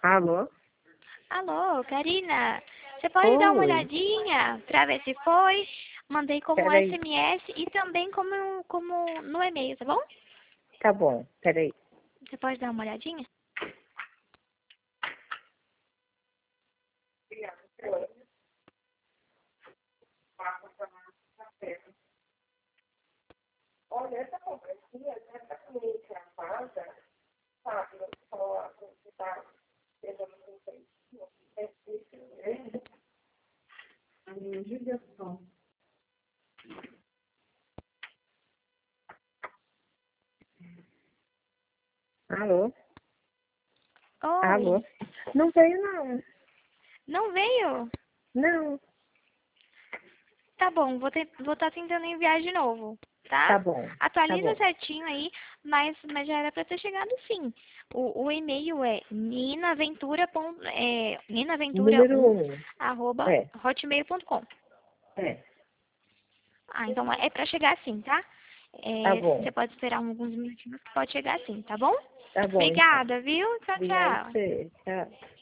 Alô? Alô, Karina, você pode dar uma Oi. olhadinha para ver se foi? Mandei como Peraí. SMS e também como no e-mail, tá bom? Tá bom, peraí. Você pode dar uma olhadinha? Olha, essa conversinha, essa cliente gravada, sabe, só a gente tá pegando um tempinho, é isso mesmo. Judiação. Alô? Oi, Alô? Não veio, não. não veio? Não. Tá bom, vou estar tentando enviar de novo, tá? Tá bom, tá Atualiza bom. certinho aí, mas já era para ter chegado sim. O e-mail é Número ninaventura1 um. arroba É, hotmail.com. é. Ah, então é para chegar sim, tá? Tá Você bom. pode esperar alguns minutinhos que pode chegar sim, tá bom? Tá bom, então. Obrigada, viu? Tchau, Obrigada a tchau. você. Tchau.